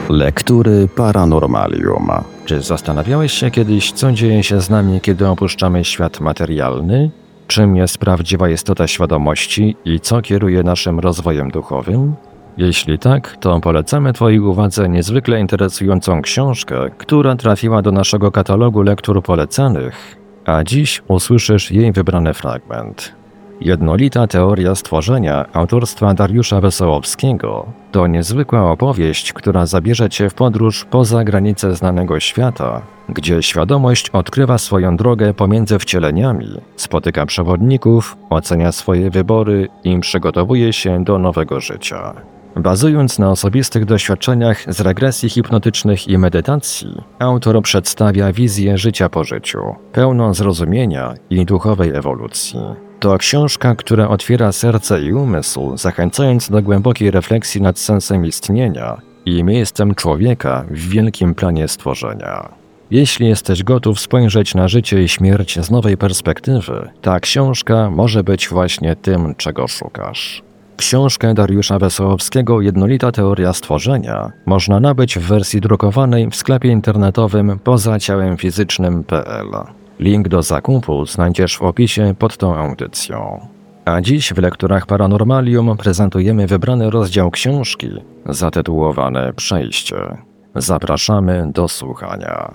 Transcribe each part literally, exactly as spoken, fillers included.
Lektury Paranormalium. Czy zastanawiałeś się kiedyś, co dzieje się z nami, kiedy opuszczamy świat materialny? Czym jest prawdziwa istota świadomości i co kieruje naszym rozwojem duchowym? Jeśli tak, to polecamy Twojej uwadze niezwykle interesującą książkę, która trafiła do naszego katalogu lektur polecanych, a dziś usłyszysz jej wybrany fragment. Jednolita teoria stworzenia autorstwa Dariusza Wesołowskiego to niezwykła opowieść, która zabierze Cię w podróż poza granice znanego świata, gdzie świadomość odkrywa swoją drogę pomiędzy wcieleniami, spotyka przewodników, ocenia swoje wybory i przygotowuje się do nowego życia. Bazując na osobistych doświadczeniach z regresji hipnotycznych i medytacji, autor przedstawia wizję życia po życiu, pełną zrozumienia i duchowej ewolucji. To książka, która otwiera serce i umysł, zachęcając do głębokiej refleksji nad sensem istnienia i miejscem człowieka w wielkim planie stworzenia. Jeśli jesteś gotów spojrzeć na życie i śmierć z nowej perspektywy, ta książka może być właśnie tym, czego szukasz. Książkę Dariusza Wesołowskiego Jednolita teoria stworzenia można nabyć w wersji drukowanej w sklepie internetowym poza ciałem fizycznym kropka p l. Link do zakupu znajdziesz w opisie pod tą audycją. A dziś w Lekturach Paranormalium prezentujemy wybrany rozdział książki zatytułowany Przejście. Zapraszamy do słuchania.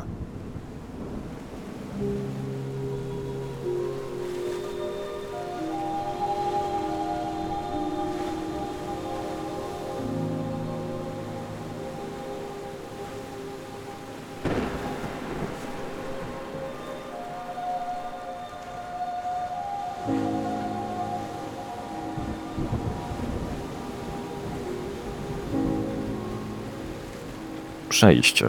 Przejście.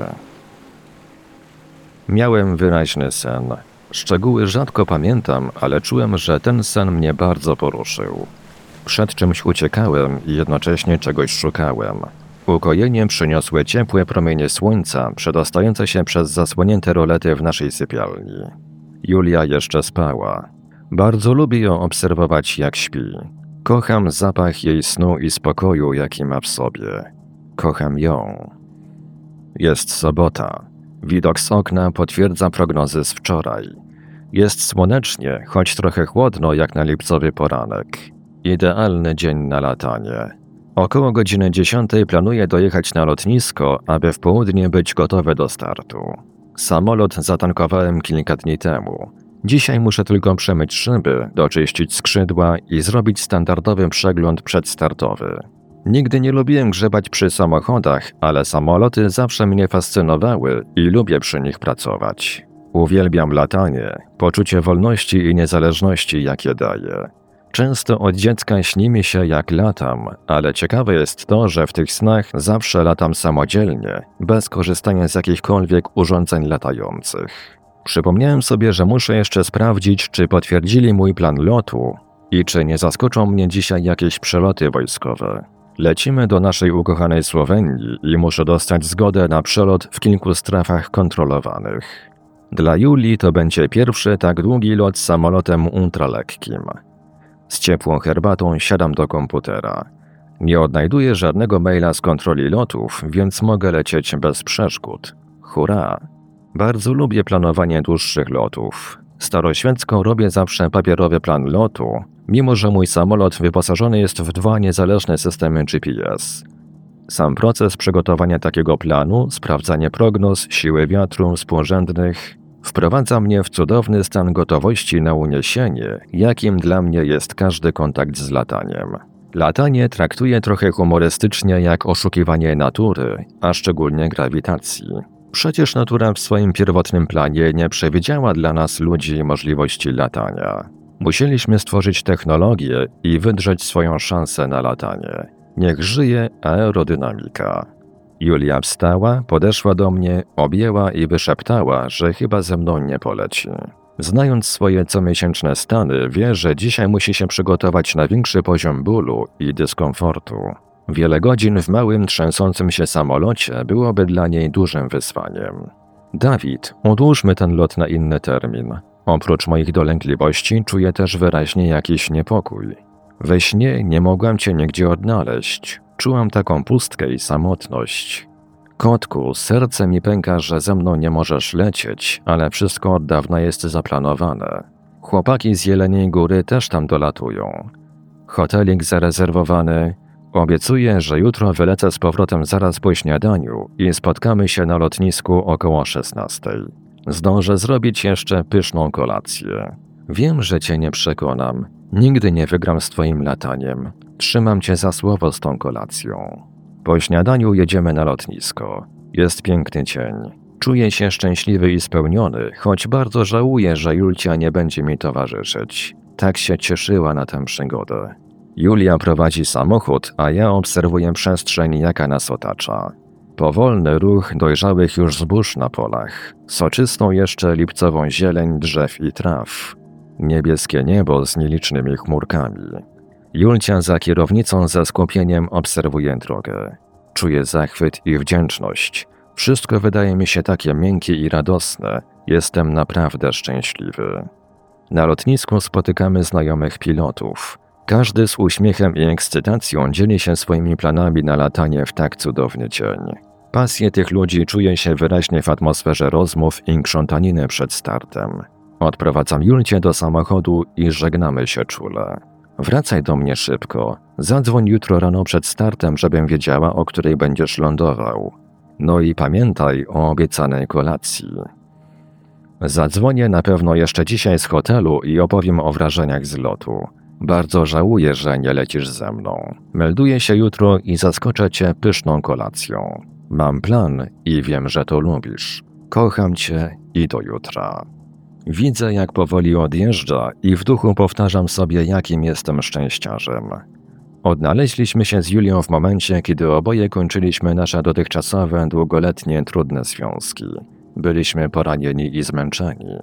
Miałem wyraźny sen. Szczegóły rzadko pamiętam, ale czułem, że ten sen mnie bardzo poruszył. Przed czymś uciekałem i jednocześnie czegoś szukałem. Ukojenie przyniosły ciepłe promienie słońca przedostające się przez zasłonięte rolety w naszej sypialni. Julia jeszcze spała. Bardzo lubię ją obserwować, jak śpi. Kocham zapach jej snu i spokoju, jaki ma w sobie. Kocham ją. Jest sobota. Widok z okna potwierdza prognozy z wczoraj. Jest słonecznie, choć trochę chłodno jak na lipcowy poranek. Idealny dzień na latanie. Około godziny dziesiątej planuję dojechać na lotnisko, aby w południe być gotowy do startu. Samolot zatankowałem kilka dni temu. Dzisiaj muszę tylko przemyć szyby, doczyścić skrzydła i zrobić standardowy przegląd przedstartowy. Nigdy nie lubiłem grzebać przy samochodach, ale samoloty zawsze mnie fascynowały i lubię przy nich pracować. Uwielbiam latanie, poczucie wolności i niezależności, jakie daje. Często od dziecka śni mi się, jak latam, ale ciekawe jest to, że w tych snach zawsze latam samodzielnie, bez korzystania z jakichkolwiek urządzeń latających. Przypomniałem sobie, że muszę jeszcze sprawdzić, czy potwierdzili mój plan lotu i czy nie zaskoczą mnie dzisiaj jakieś przeloty wojskowe. Lecimy do naszej ukochanej Słowenii i muszę dostać zgodę na przelot w kilku strefach kontrolowanych. Dla Julii to będzie pierwszy tak długi lot samolotem ultralekkim. Z ciepłą herbatą siadam do komputera. Nie odnajduję żadnego maila z kontroli lotów, więc mogę lecieć bez przeszkód. Hurra! Bardzo lubię planowanie dłuższych lotów. Staroświecko robię zawsze papierowy plan lotu, mimo że mój samolot wyposażony jest w dwa niezależne systemy G P S. Sam proces przygotowania takiego planu, sprawdzanie prognoz, siły wiatru, współrzędnych, wprowadza mnie w cudowny stan gotowości na uniesienie, jakim dla mnie jest każdy kontakt z lataniem. Latanie traktuję trochę humorystycznie jak oszukiwanie natury, a szczególnie grawitacji. Przecież natura w swoim pierwotnym planie nie przewidziała dla nas ludzi możliwości latania. Musieliśmy stworzyć technologię i wydrzeć swoją szansę na latanie. Niech żyje aerodynamika. Julia wstała, podeszła do mnie, objęła i wyszeptała, że chyba ze mną nie poleci. Znając swoje comiesięczne stany, wie, że dzisiaj musi się przygotować na większy poziom bólu i dyskomfortu. Wiele godzin w małym, trzęsącym się samolocie byłoby dla niej dużym wyzwaniem. Dawid, odłóżmy ten lot na inny termin. Oprócz moich dolęgliwości czuję też wyraźnie jakiś niepokój. We śnie nie mogłam cię nigdzie odnaleźć. Czułam taką pustkę i samotność. Kotku, serce mi pęka, że ze mną nie możesz lecieć, ale wszystko od dawna jest zaplanowane. Chłopaki z Jeleniej Góry też tam dolatują. Hotelik zarezerwowany. Obiecuję, że jutro wylecę z powrotem zaraz po śniadaniu i spotkamy się na lotnisku około szesnastej. Zdążę zrobić jeszcze pyszną kolację. Wiem, że cię nie przekonam. Nigdy nie wygram z twoim lataniem. Trzymam cię za słowo z tą kolacją. Po śniadaniu jedziemy na lotnisko. Jest piękny dzień. Czuję się szczęśliwy i spełniony, choć bardzo żałuję, że Julcia nie będzie mi towarzyszyć. Tak się cieszyła na tę przygodę. Julia prowadzi samochód, a ja obserwuję przestrzeń, jaka nas otacza. Powolny ruch dojrzałych już zbóż na polach, soczystą jeszcze lipcową zieleń drzew i traw, niebieskie niebo z nielicznymi chmurkami. Julcia za kierownicą ze skupieniem obserwuje drogę. Czuję zachwyt i wdzięczność. Wszystko wydaje mi się takie miękkie i radosne. Jestem naprawdę szczęśliwy. Na lotnisku spotykamy znajomych pilotów. Każdy z uśmiechem i ekscytacją dzieli się swoimi planami na latanie w tak cudowny dzień. Pasję tych ludzi czuje się wyraźnie w atmosferze rozmów i krzątaniny przed startem. Odprowadzam Julcię do samochodu i żegnamy się czule. Wracaj do mnie szybko. Zadzwoń jutro rano przed startem, żebym wiedziała, o której będziesz lądował. No i pamiętaj o obiecanej kolacji. Zadzwonię na pewno jeszcze dzisiaj z hotelu i opowiem o wrażeniach z lotu. Bardzo żałuję, że nie lecisz ze mną. Melduję się jutro i zaskoczę cię pyszną kolacją. Mam plan i wiem, że to lubisz. Kocham cię i do jutra. Widzę, jak powoli odjeżdża i w duchu powtarzam sobie, jakim jestem szczęściarzem. Odnaleźliśmy się z Julią w momencie, kiedy oboje kończyliśmy nasze dotychczasowe, długoletnie, trudne związki. Byliśmy poranieni i zmęczeni.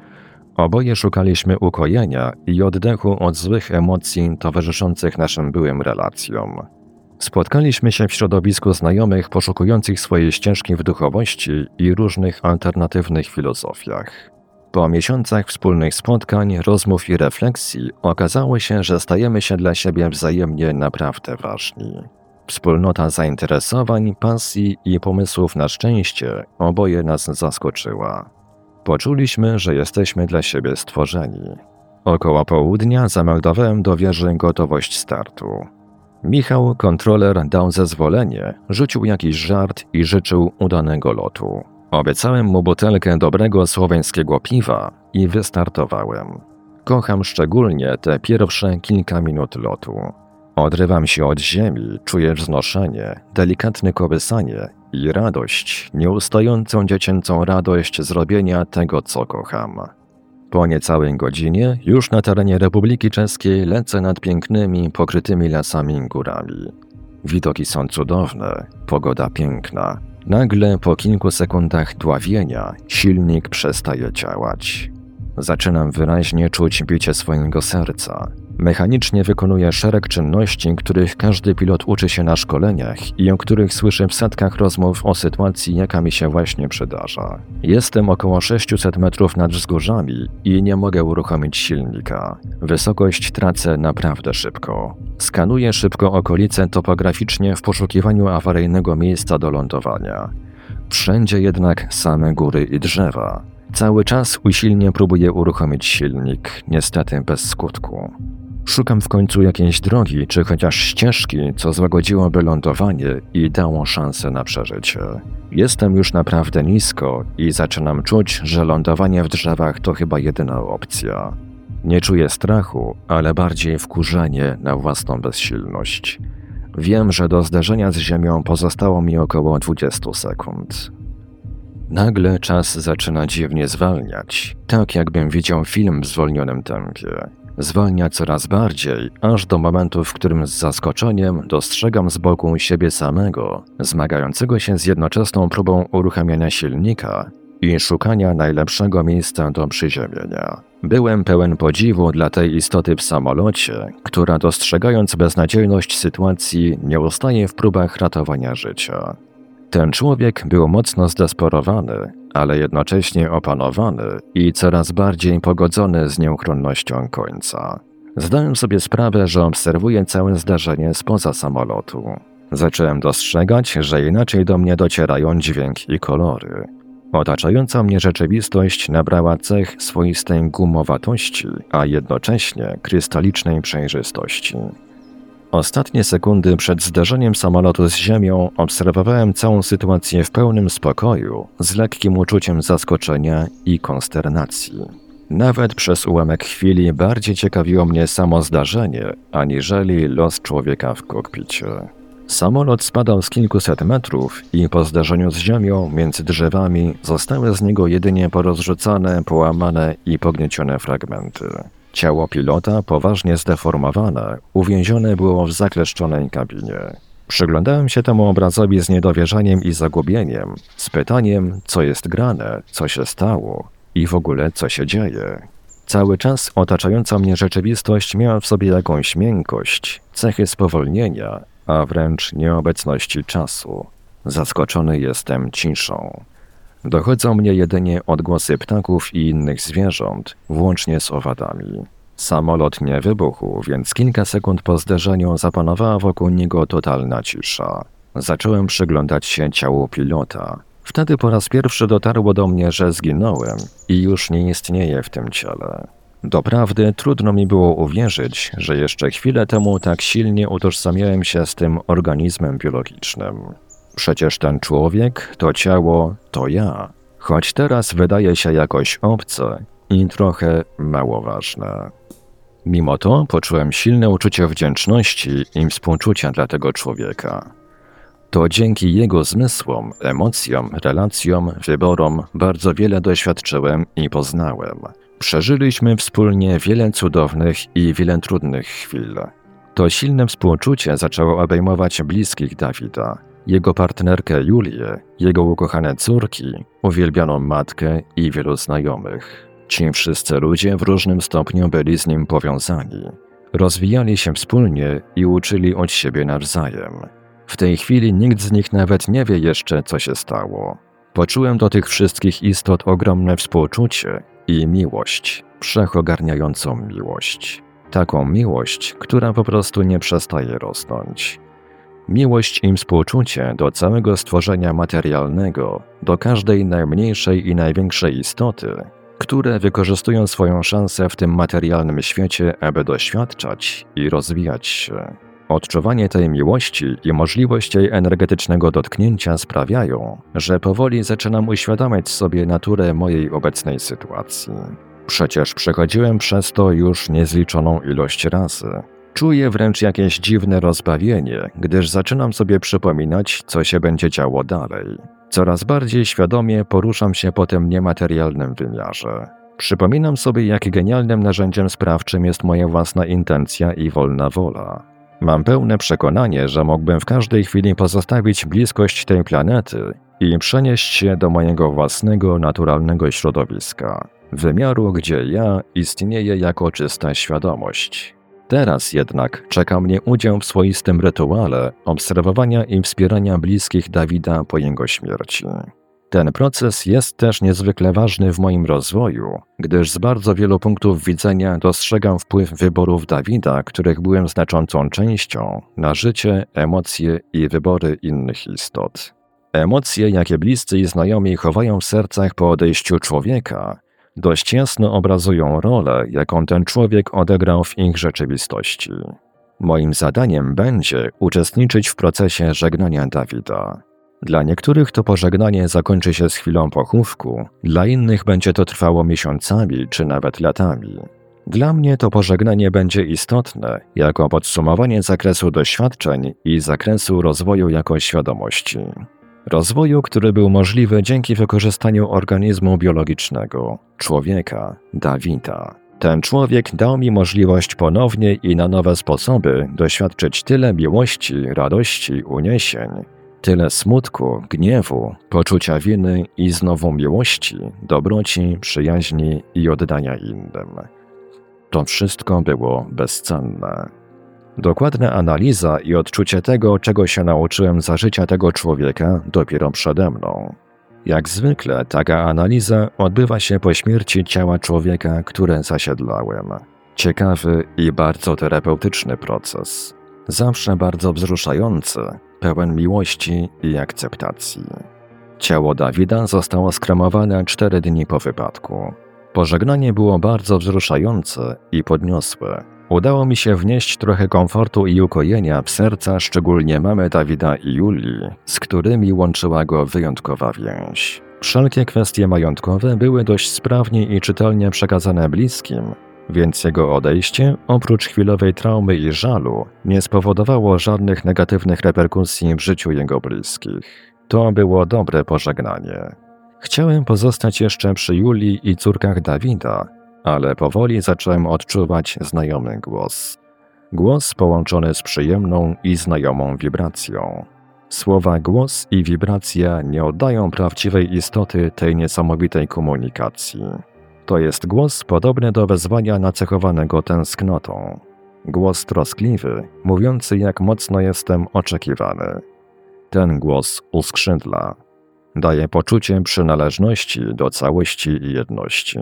Oboje szukaliśmy ukojenia i oddechu od złych emocji towarzyszących naszym byłym relacjom. Spotkaliśmy się w środowisku znajomych poszukujących swojej ścieżki w duchowości i różnych alternatywnych filozofiach. Po miesiącach wspólnych spotkań, rozmów i refleksji okazało się, że stajemy się dla siebie wzajemnie naprawdę ważni. Wspólnota zainteresowań, pasji i pomysłów na szczęście oboje nas zaskoczyła. Poczuliśmy, że jesteśmy dla siebie stworzeni. Około południa zameldowałem do wieży gotowość startu. Michał, kontroler, dał zezwolenie, rzucił jakiś żart i życzył udanego lotu. Obiecałem mu butelkę dobrego słoweńskiego piwa i wystartowałem. Kocham szczególnie te pierwsze kilka minut lotu. Odrywam się od ziemi, czuję wznoszenie, delikatne kołysanie i radość, nieustającą dziecięcą radość zrobienia tego, co kocham. Po niecałej godzinie już na terenie Republiki Czeskiej lecę nad pięknymi, pokrytymi lasami górami. Widoki są cudowne, pogoda piękna. Nagle po kilku sekundach dławienia silnik przestaje działać. Zaczynam wyraźnie czuć bicie swojego serca. Mechanicznie wykonuję szereg czynności, których każdy pilot uczy się na szkoleniach i o których słyszę w setkach rozmów o sytuacji, jaka mi się właśnie przydarza. Jestem około sześćset metrów nad wzgórzami i nie mogę uruchomić silnika. Wysokość tracę naprawdę szybko. Skanuję szybko okolice topograficznie w poszukiwaniu awaryjnego miejsca do lądowania. Wszędzie jednak same góry i drzewa. Cały czas usilnie próbuję uruchomić silnik, niestety bez skutku. Szukam w końcu jakiejś drogi, czy chociaż ścieżki, co złagodziłoby lądowanie i dało szansę na przeżycie. Jestem już naprawdę nisko i zaczynam czuć, że lądowanie w drzewach to chyba jedyna opcja. Nie czuję strachu, ale bardziej wkurzenie na własną bezsilność. Wiem, że do zderzenia z ziemią pozostało mi około dwadzieścia sekund. Nagle czas zaczyna dziwnie zwalniać, tak jakbym widział film w zwolnionym tempie. Zwalnia coraz bardziej, aż do momentu, w którym z zaskoczeniem dostrzegam z boku siebie samego, zmagającego się z jednoczesną próbą uruchamiania silnika i szukania najlepszego miejsca do przyziemienia. Byłem pełen podziwu dla tej istoty w samolocie, która dostrzegając beznadziejność sytuacji nie ustaje w próbach ratowania życia. Ten człowiek był mocno zdesperowany, ale jednocześnie opanowany i coraz bardziej pogodzony z nieuchronnością końca. Zdałem sobie sprawę, że obserwuję całe zdarzenie spoza samolotu. Zacząłem dostrzegać, że inaczej do mnie docierają dźwięk i kolory. Otaczająca mnie rzeczywistość nabrała cech swoistej gumowatości, a jednocześnie krystalicznej przejrzystości. Ostatnie sekundy przed zderzeniem samolotu z ziemią obserwowałem całą sytuację w pełnym spokoju, z lekkim uczuciem zaskoczenia i konsternacji. Nawet przez ułamek chwili bardziej ciekawiło mnie samo zdarzenie, aniżeli los człowieka w kokpicie. Samolot spadał z kilkuset metrów i po zderzeniu z ziemią między drzewami zostały z niego jedynie porozrzucane, połamane i pogniecione fragmenty. Ciało pilota, poważnie zdeformowane, uwięzione było w zakleszczonej kabinie. Przyglądałem się temu obrazowi z niedowierzaniem i zagubieniem, z pytaniem, co jest grane, co się stało i w ogóle co się dzieje. Cały czas otaczająca mnie rzeczywistość miała w sobie jakąś miękkość, cechy spowolnienia, a wręcz nieobecności czasu. Zaskoczony jestem ciszą. Dochodzą mnie jedynie odgłosy ptaków i innych zwierząt, włącznie z owadami. Samolot nie wybuchł, więc kilka sekund po zderzeniu zapanowała wokół niego totalna cisza. Zacząłem przyglądać się ciału pilota. Wtedy po raz pierwszy dotarło do mnie, że zginąłem i już nie istnieję w tym ciele. Doprawdy trudno mi było uwierzyć, że jeszcze chwilę temu tak silnie utożsamiałem się z tym organizmem biologicznym. Przecież ten człowiek, to ciało, to ja, choć teraz wydaje się jakoś obce i trochę mało ważne. Mimo to poczułem silne uczucie wdzięczności i współczucia dla tego człowieka. To dzięki jego zmysłom, emocjom, relacjom, wyborom bardzo wiele doświadczyłem i poznałem. Przeżyliśmy wspólnie wiele cudownych i wiele trudnych chwil. To silne współczucie zaczęło obejmować bliskich Dawida, jego partnerkę Julię, jego ukochane córki, uwielbianą matkę i wielu znajomych. Ci wszyscy ludzie w różnym stopniu byli z nim powiązani. Rozwijali się wspólnie i uczyli od siebie nawzajem. W tej chwili nikt z nich nawet nie wie jeszcze, co się stało. Poczułem do tych wszystkich istot ogromne współczucie i miłość, wszechogarniającą miłość. Taką miłość, która po prostu nie przestaje rosnąć. Miłość i współczucie do całego stworzenia materialnego, do każdej najmniejszej i największej istoty, które wykorzystują swoją szansę w tym materialnym świecie, aby doświadczać i rozwijać się. Odczuwanie tej miłości i możliwość jej energetycznego dotknięcia sprawiają, że powoli zaczynam uświadamiać sobie naturę mojej obecnej sytuacji. Przecież przechodziłem przez to już niezliczoną ilość razy. Czuję wręcz jakieś dziwne rozbawienie, gdyż zaczynam sobie przypominać, co się będzie działo dalej. Coraz bardziej świadomie poruszam się po tym niematerialnym wymiarze. Przypominam sobie, jak genialnym narzędziem sprawczym jest moja własna intencja i wolna wola. Mam pełne przekonanie, że mógłbym w każdej chwili pozostawić bliskość tej planety i przenieść się do mojego własnego, naturalnego środowiska, wymiaru, gdzie ja istnieję jako czysta świadomość. Teraz jednak czeka mnie udział w swoistym rytuale obserwowania i wspierania bliskich Dawida po jego śmierci. Ten proces jest też niezwykle ważny w moim rozwoju, gdyż z bardzo wielu punktów widzenia dostrzegam wpływ wyborów Dawida, których byłem znaczącą częścią, na życie, emocje i wybory innych istot. Emocje, jakie bliscy i znajomi chowają w sercach po odejściu człowieka, dość jasno obrazują rolę, jaką ten człowiek odegrał w ich rzeczywistości. Moim zadaniem będzie uczestniczyć w procesie żegnania Dawida. Dla niektórych to pożegnanie zakończy się z chwilą pochówku, dla innych będzie to trwało miesiącami czy nawet latami. Dla mnie to pożegnanie będzie istotne jako podsumowanie zakresu doświadczeń i zakresu rozwoju jako świadomości. Rozwoju, który był możliwy dzięki wykorzystaniu organizmu biologicznego, człowieka, Dawida. Ten człowiek dał mi możliwość ponownie i na nowe sposoby doświadczyć tyle miłości, radości, uniesień, tyle smutku, gniewu, poczucia winy i znowu miłości, dobroci, przyjaźni i oddania innym. To wszystko było bezcenne. Dokładna analiza i odczucie tego, czego się nauczyłem za życia tego człowieka, dopiero przede mną. Jak zwykle taka analiza odbywa się po śmierci ciała człowieka, które zasiedlałem. Ciekawy i bardzo terapeutyczny proces. Zawsze bardzo wzruszający, pełen miłości i akceptacji. Ciało Dawida zostało skremowane cztery dni po wypadku. Pożegnanie było bardzo wzruszające i podniosłe. Udało mi się wnieść trochę komfortu i ukojenia w serca szczególnie mamy Dawida i Julii, z którymi łączyła go wyjątkowa więź. Wszelkie kwestie majątkowe były dość sprawnie i czytelnie przekazane bliskim, więc jego odejście, oprócz chwilowej traumy i żalu, nie spowodowało żadnych negatywnych reperkusji w życiu jego bliskich. To było dobre pożegnanie. Chciałem pozostać jeszcze przy Julii i córkach Dawida, ale powoli zacząłem odczuwać znajomy głos. Głos połączony z przyjemną i znajomą wibracją. Słowa głos i wibracja nie oddają prawdziwej istoty tej niesamowitej komunikacji. To jest głos podobny do wezwania nacechowanego tęsknotą. Głos troskliwy, mówiący jak mocno jestem oczekiwany. Ten głos uskrzydla. Daje poczucie przynależności do całości i jedności.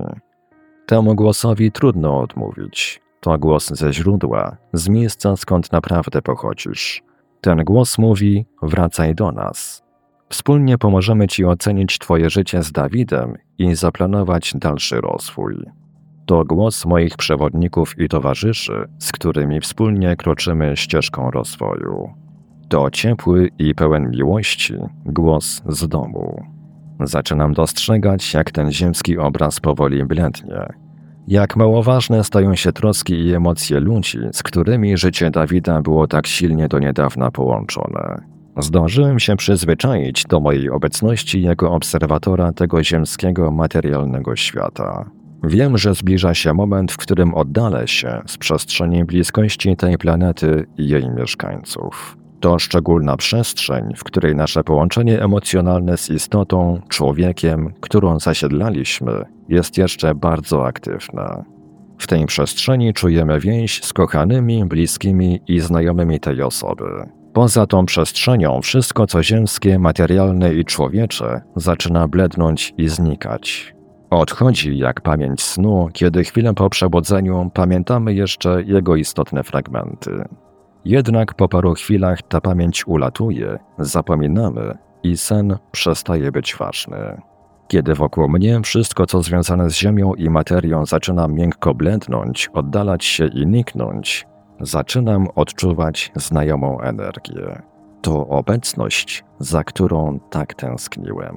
Temu głosowi trudno odmówić. To głos ze źródła, z miejsca skąd naprawdę pochodzisz. Ten głos mówi: wracaj do nas. Wspólnie pomożemy Ci ocenić Twoje życie z Dawidem i zaplanować dalszy rozwój. To głos moich przewodników i towarzyszy, z którymi wspólnie kroczymy ścieżką rozwoju. To ciepły i pełen miłości głos z domu. Zaczynam dostrzegać, jak ten ziemski obraz powoli blednie. Jak małoważne stają się troski i emocje ludzi, z którymi życie Dawida było tak silnie do niedawna połączone. Zdążyłem się przyzwyczaić do mojej obecności jako obserwatora tego ziemskiego, materialnego świata. Wiem, że zbliża się moment, w którym oddalę się z przestrzeni bliskości tej planety i jej mieszkańców. To szczególna przestrzeń, w której nasze połączenie emocjonalne z istotą, człowiekiem, którą zasiedlaliśmy, jest jeszcze bardzo aktywne. W tej przestrzeni czujemy więź z kochanymi, bliskimi i znajomymi tej osoby. Poza tą przestrzenią wszystko, co ziemskie, materialne i człowiecze, zaczyna blednąć i znikać. Odchodzi jak pamięć snu, kiedy chwilę po przebudzeniu pamiętamy jeszcze jego istotne fragmenty. Jednak po paru chwilach ta pamięć ulatuje, zapominamy i sen przestaje być ważny. Kiedy wokół mnie wszystko, co związane z ziemią i materią, zaczyna miękko blędnąć, oddalać się i niknąć, zaczynam odczuwać znajomą energię. To obecność, za którą tak tęskniłem.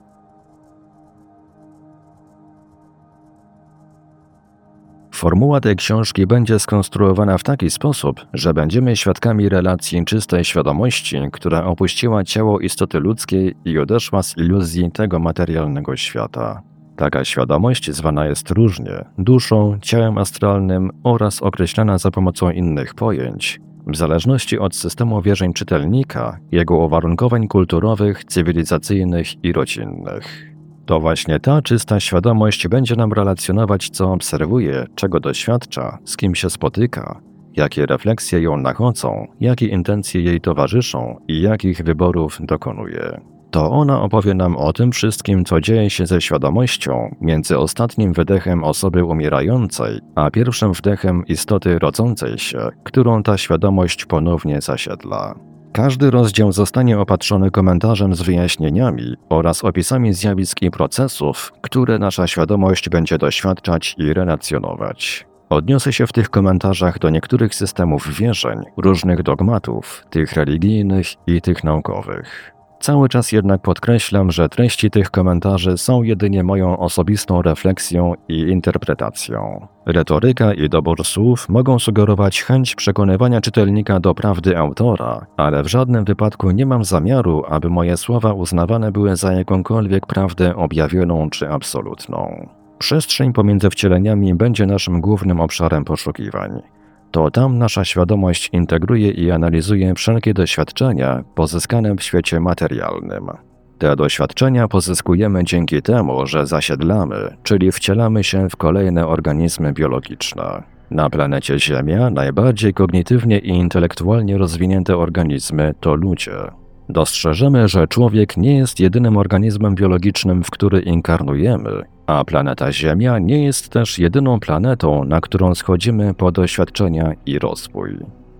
Formuła tej książki będzie skonstruowana w taki sposób, że będziemy świadkami relacji czystej świadomości, która opuściła ciało istoty ludzkiej i odeszła z iluzji tego materialnego świata. Taka świadomość zwana jest różnie duszą, ciałem astralnym oraz określana za pomocą innych pojęć, w zależności od systemu wierzeń czytelnika, jego uwarunkowań kulturowych, cywilizacyjnych i rodzinnych. To właśnie ta czysta świadomość będzie nam relacjonować, co obserwuje, czego doświadcza, z kim się spotyka, jakie refleksje ją nachodzą, jakie intencje jej towarzyszą i jakich wyborów dokonuje. To ona opowie nam o tym wszystkim, co dzieje się ze świadomością między ostatnim wydechem osoby umierającej, a pierwszym wdechem istoty rodzącej się, którą ta świadomość ponownie zasiedla. Każdy rozdział zostanie opatrzony komentarzem z wyjaśnieniami oraz opisami zjawisk i procesów, które nasza świadomość będzie doświadczać i relacjonować. Odniosę się w tych komentarzach do niektórych systemów wierzeń, różnych dogmatów, tych religijnych i tych naukowych. Cały czas jednak podkreślam, że treści tych komentarzy są jedynie moją osobistą refleksją i interpretacją. Retoryka i dobór słów mogą sugerować chęć przekonywania czytelnika do prawdy autora, ale w żadnym wypadku nie mam zamiaru, aby moje słowa uznawane były za jakąkolwiek prawdę objawioną czy absolutną. Przestrzeń pomiędzy wcieleniami będzie naszym głównym obszarem poszukiwań. To tam nasza świadomość integruje i analizuje wszelkie doświadczenia pozyskane w świecie materialnym. Te doświadczenia pozyskujemy dzięki temu, że zasiedlamy, czyli wcielamy się w kolejne organizmy biologiczne. Na planecie Ziemia najbardziej kognitywnie i intelektualnie rozwinięte organizmy to ludzie. Dostrzeżemy, że człowiek nie jest jedynym organizmem biologicznym, w który inkarnujemy, a planeta Ziemia nie jest też jedyną planetą, na którą schodzimy po doświadczenia i rozwój.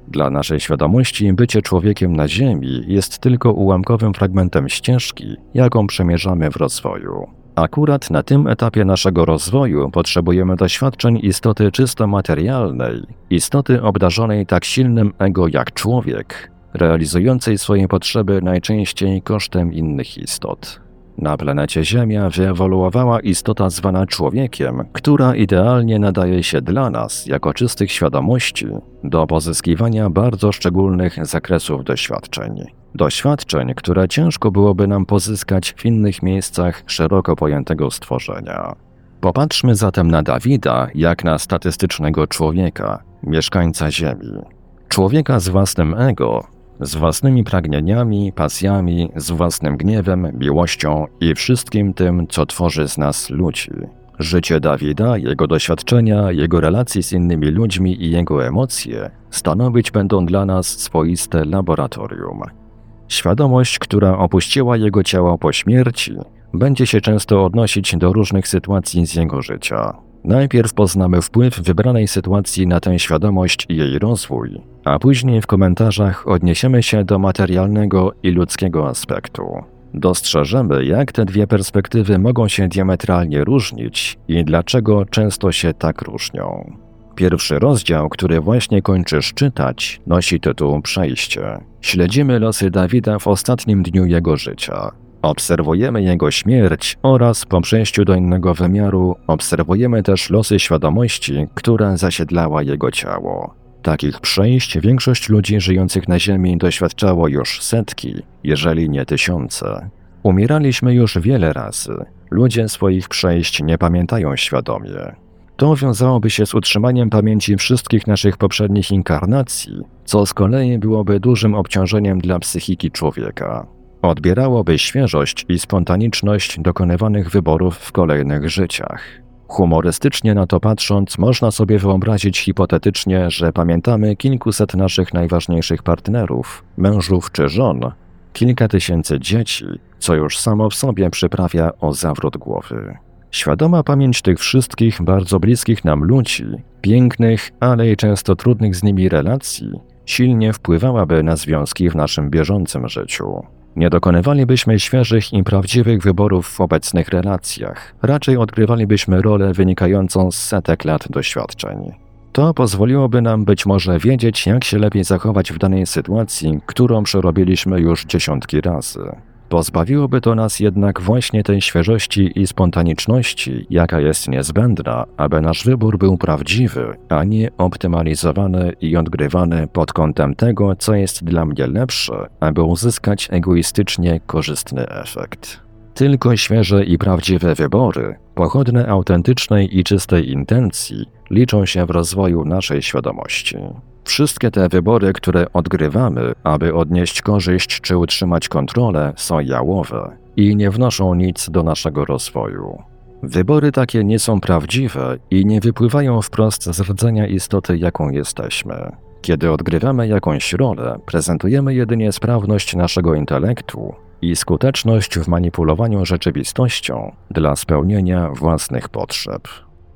Dla naszej świadomości bycie człowiekiem na Ziemi jest tylko ułamkowym fragmentem ścieżki, jaką przemierzamy w rozwoju. Akurat na tym etapie naszego rozwoju potrzebujemy doświadczeń istoty czysto materialnej, istoty obdarzonej tak silnym ego jak człowiek, realizującej swoje potrzeby najczęściej kosztem innych istot. Na planecie Ziemia wyewoluowała istota zwana człowiekiem, która idealnie nadaje się dla nas, jako czystych świadomości, do pozyskiwania bardzo szczególnych zakresów doświadczeń. Doświadczeń, które ciężko byłoby nam pozyskać w innych miejscach szeroko pojętego stworzenia. Popatrzmy zatem na Dawida jak na statystycznego człowieka, mieszkańca Ziemi. Człowieka z własnym ego, z własnymi pragnieniami, pasjami, z własnym gniewem, miłością i wszystkim tym, co tworzy z nas ludzi. Życie Dawida, jego doświadczenia, jego relacje z innymi ludźmi i jego emocje stanowić będą dla nas swoiste laboratorium. Świadomość, która opuściła jego ciało po śmierci, będzie się często odnosić do różnych sytuacji z jego życia. Najpierw poznamy wpływ wybranej sytuacji na tę świadomość i jej rozwój, a później w komentarzach odniesiemy się do materialnego i ludzkiego aspektu. Dostrzeżemy, jak te dwie perspektywy mogą się diametralnie różnić i dlaczego często się tak różnią. Pierwszy rozdział, który właśnie kończysz czytać, nosi tytuł Przejście. Śledzimy losy Dawida w ostatnim dniu jego życia. Obserwujemy jego śmierć oraz po przejściu do innego wymiaru obserwujemy też losy świadomości, która zasiedlała jego ciało. Takich przejść większość ludzi żyjących na Ziemi doświadczało już setki, jeżeli nie tysiące. Umieraliśmy już wiele razy. Ludzie swoich przejść nie pamiętają świadomie. To wiązałoby się z utrzymaniem pamięci wszystkich naszych poprzednich inkarnacji, co z kolei byłoby dużym obciążeniem dla psychiki człowieka. Odbierałoby świeżość i spontaniczność dokonywanych wyborów w kolejnych życiach. Humorystycznie na to patrząc, można sobie wyobrazić hipotetycznie, że pamiętamy kilkuset naszych najważniejszych partnerów, mężów czy żon, kilka tysięcy dzieci, co już samo w sobie przyprawia o zawrót głowy. Świadoma pamięć tych wszystkich bardzo bliskich nam ludzi, pięknych, ale i często trudnych z nimi relacji, silnie wpływałaby na związki w naszym bieżącym życiu. Nie dokonywalibyśmy świeżych i prawdziwych wyborów w obecnych relacjach, raczej odgrywalibyśmy rolę wynikającą z setek lat doświadczeń. To pozwoliłoby nam być może wiedzieć, jak się lepiej zachować w danej sytuacji, którą przerobiliśmy już dziesiątki razy. Pozbawiłoby to nas jednak właśnie tej świeżości i spontaniczności, jaka jest niezbędna, aby nasz wybór był prawdziwy, a nie optymalizowany i odgrywany pod kątem tego, co jest dla mnie lepsze, aby uzyskać egoistycznie korzystny efekt. Tylko świeże i prawdziwe wybory, pochodne autentycznej i czystej intencji, liczą się w rozwoju naszej świadomości. Wszystkie te wybory, które odgrywamy, aby odnieść korzyść czy utrzymać kontrolę, są jałowe i nie wnoszą nic do naszego rozwoju. Wybory takie nie są prawdziwe i nie wypływają wprost z rdzenia istoty, jaką jesteśmy. Kiedy odgrywamy jakąś rolę, prezentujemy jedynie sprawność naszego intelektu i skuteczność w manipulowaniu rzeczywistością dla spełnienia własnych potrzeb.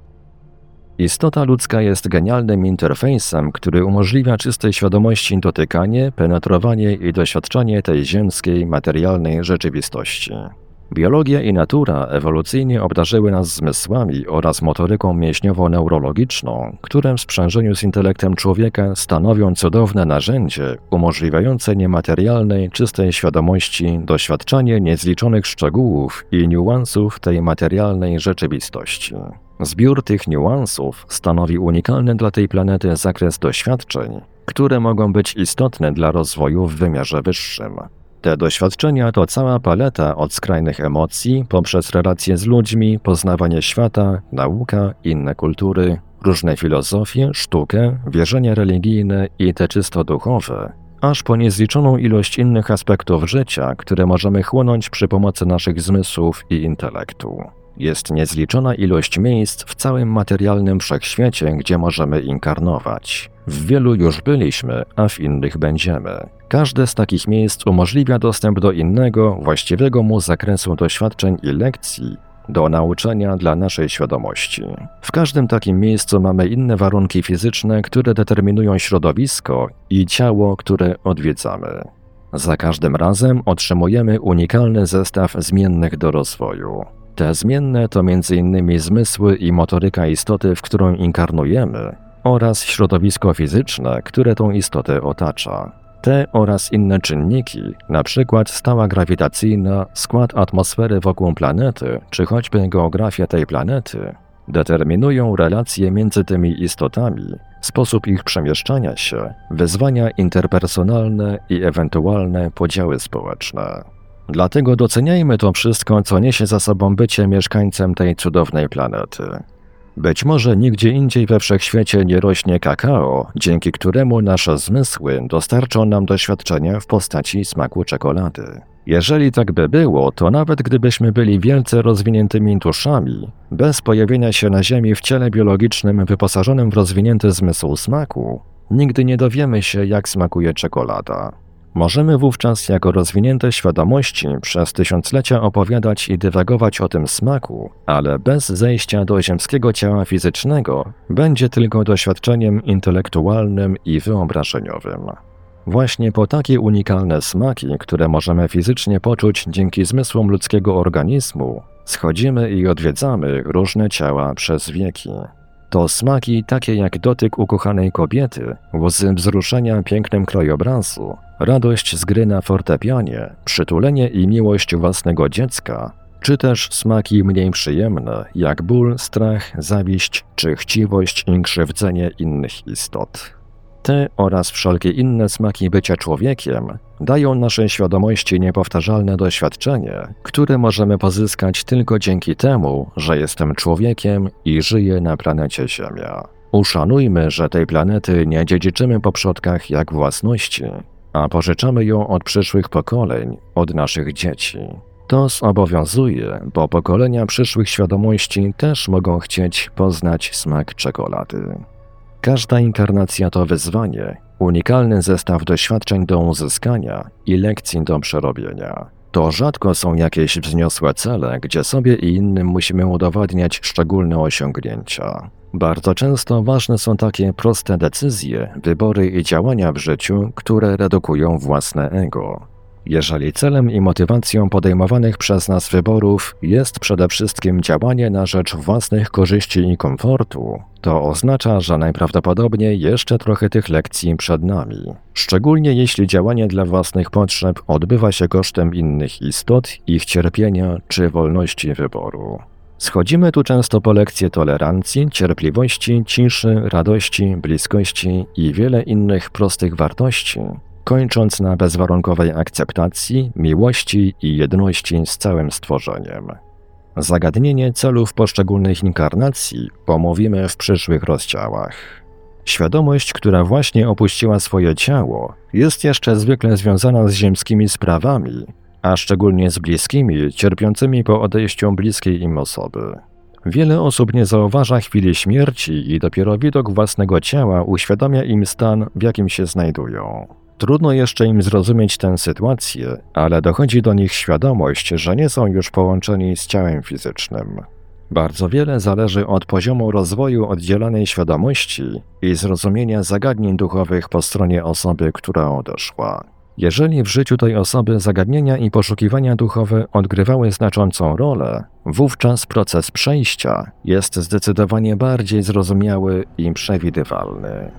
Istota ludzka jest genialnym interfejsem, który umożliwia czystej świadomości dotykanie, penetrowanie i doświadczanie tej ziemskiej, materialnej rzeczywistości. Biologia i natura ewolucyjnie obdarzyły nas zmysłami oraz motoryką mięśniowo-neurologiczną, które w sprzężeniu z intelektem człowieka stanowią cudowne narzędzie umożliwiające niematerialnej, czystej świadomości doświadczanie niezliczonych szczegółów i niuansów tej materialnej rzeczywistości. Zbiór tych niuansów stanowi unikalny dla tej planety zakres doświadczeń, które mogą być istotne dla rozwoju w wymiarze wyższym. Te doświadczenia to cała paleta od skrajnych emocji, poprzez relacje z ludźmi, poznawanie świata, nauka, inne kultury, różne filozofie, sztukę, wierzenia religijne i te czysto duchowe, aż po niezliczoną ilość innych aspektów życia, które możemy chłonąć przy pomocy naszych zmysłów i intelektu. Jest niezliczona ilość miejsc w całym materialnym wszechświecie, gdzie możemy inkarnować. W wielu już byliśmy, a w innych będziemy. Każde z takich miejsc umożliwia dostęp do innego, właściwego mu zakresu doświadczeń i lekcji, do nauczenia dla naszej świadomości. W każdym takim miejscu mamy inne warunki fizyczne, które determinują środowisko i ciało, które odwiedzamy. Za każdym razem otrzymujemy unikalny zestaw zmiennych do rozwoju. Te zmienne to między innymi zmysły i motoryka istoty, w którą inkarnujemy, oraz środowisko fizyczne, które tą istotę otacza. Te oraz inne czynniki, np. stała grawitacyjna, skład atmosfery wokół planety, czy choćby geografia tej planety, determinują relacje między tymi istotami, sposób ich przemieszczania się, wyzwania interpersonalne i ewentualne podziały społeczne. Dlatego doceniajmy to wszystko, co niesie za sobą bycie mieszkańcem tej cudownej planety. Być może nigdzie indziej we wszechświecie nie rośnie kakao, dzięki któremu nasze zmysły dostarczą nam doświadczenia w postaci smaku czekolady. Jeżeli tak by było, to nawet gdybyśmy byli wielce rozwiniętymi duszami, bez pojawienia się na Ziemi w ciele biologicznym wyposażonym w rozwinięty zmysł smaku, nigdy nie dowiemy się, jak smakuje czekolada. Możemy wówczas jako rozwinięte świadomości przez tysiąclecia opowiadać i dywagować o tym smaku, ale bez zejścia do ziemskiego ciała fizycznego będzie tylko doświadczeniem intelektualnym i wyobrażeniowym. Właśnie po takie unikalne smaki, które możemy fizycznie poczuć dzięki zmysłom ludzkiego organizmu, schodzimy i odwiedzamy różne ciała przez wieki. To smaki takie jak dotyk ukochanej kobiety, łzy wzruszenia pięknem krajobrazu, radość z gry na fortepianie, przytulenie i miłość własnego dziecka, czy też smaki mniej przyjemne, jak ból, strach, zawiść czy chciwość i krzywdzenie innych istot. Te oraz wszelkie inne smaki bycia człowiekiem dają naszej świadomości niepowtarzalne doświadczenie, które możemy pozyskać tylko dzięki temu, że jestem człowiekiem i żyję na planecie Ziemia. Uszanujmy, że tej planety nie dziedziczymy po przodkach jak własności, a pożyczamy ją od przyszłych pokoleń, od naszych dzieci. To zobowiązuje, bo pokolenia przyszłych świadomości też mogą chcieć poznać smak czekolady. Każda inkarnacja to wyzwanie, unikalny zestaw doświadczeń do uzyskania i lekcji do przerobienia. To rzadko są jakieś wzniosłe cele, gdzie sobie i innym musimy udowadniać szczególne osiągnięcia. Bardzo często ważne są takie proste decyzje, wybory i działania w życiu, które redukują własne ego. Jeżeli celem i motywacją podejmowanych przez nas wyborów jest przede wszystkim działanie na rzecz własnych korzyści i komfortu, to oznacza, że najprawdopodobniej jeszcze trochę tych lekcji przed nami. Szczególnie jeśli działanie dla własnych potrzeb odbywa się kosztem innych istot, ich cierpienia czy wolności wyboru. Schodzimy tu często po lekcje tolerancji, cierpliwości, ciszy, radości, bliskości i wiele innych prostych wartości, kończąc na bezwarunkowej akceptacji, miłości i jedności z całym stworzeniem. Zagadnienie celów poszczególnych inkarnacji omówimy w przyszłych rozdziałach. Świadomość, która właśnie opuściła swoje ciało, jest jeszcze zwykle związana z ziemskimi sprawami, a szczególnie z bliskimi, cierpiącymi po odejściu bliskiej im osoby. Wiele osób nie zauważa chwili śmierci i dopiero widok własnego ciała uświadamia im stan, w jakim się znajdują. Trudno jeszcze im zrozumieć tę sytuację, ale dochodzi do nich świadomość, że nie są już połączeni z ciałem fizycznym. Bardzo wiele zależy od poziomu rozwoju oddzielanej świadomości i zrozumienia zagadnień duchowych po stronie osoby, która odeszła. Jeżeli w życiu tej osoby zagadnienia i poszukiwania duchowe odgrywały znaczącą rolę, wówczas proces przejścia jest zdecydowanie bardziej zrozumiały i przewidywalny.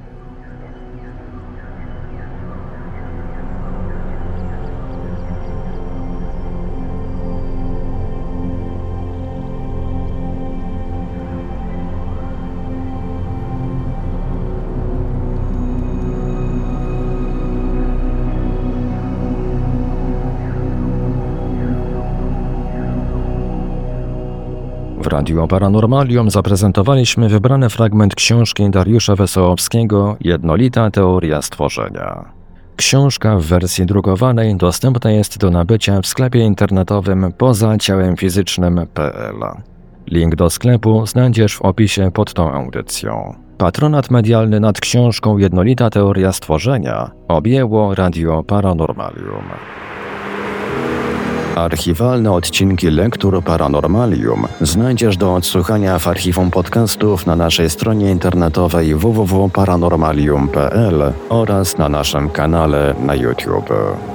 W Radiu Paranormalium zaprezentowaliśmy wybrany fragment książki Dariusza Wesołowskiego „Jednolita teoria stworzenia”. Książka w wersji drukowanej dostępna jest do nabycia w sklepie internetowym poza ciałem fizycznym kropka p l. Link do sklepu znajdziesz w opisie pod tą audycją. Patronat medialny nad książką „Jednolita teoria stworzenia” objęło Radio Paranormalium. Archiwalne odcinki Lektur Paranormalium znajdziesz do odsłuchania w archiwum podcastów na naszej stronie internetowej w w w kropka paranormalium kropka p l oraz na naszym kanale na YouTube.